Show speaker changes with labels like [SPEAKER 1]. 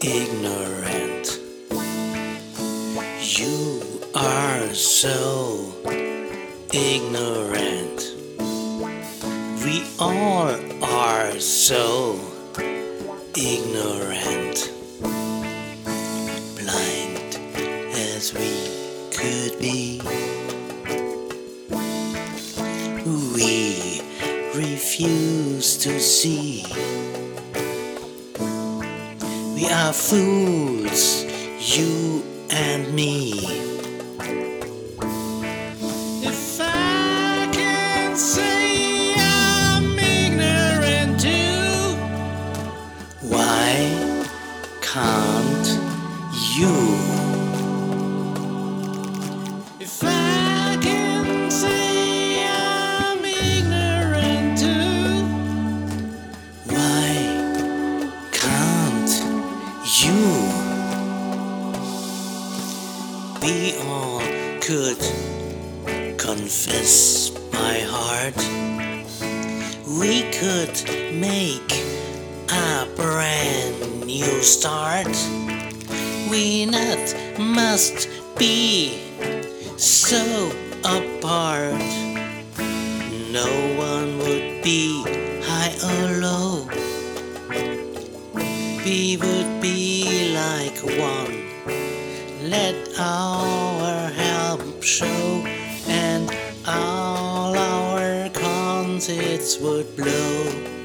[SPEAKER 1] ignorant. You are so ignorant. We all are so ignorant. Blind as we could be, we refuse to see. We are fools, you and me. If I can say I'm ignorant too, why can't you? If I can say I'm ignorant too, why can't you? We all could confess my heart. We could make a brand new start. We not must be so apart. No one would be high or low. We would be like one. Let our help show, and all our concerts would blow.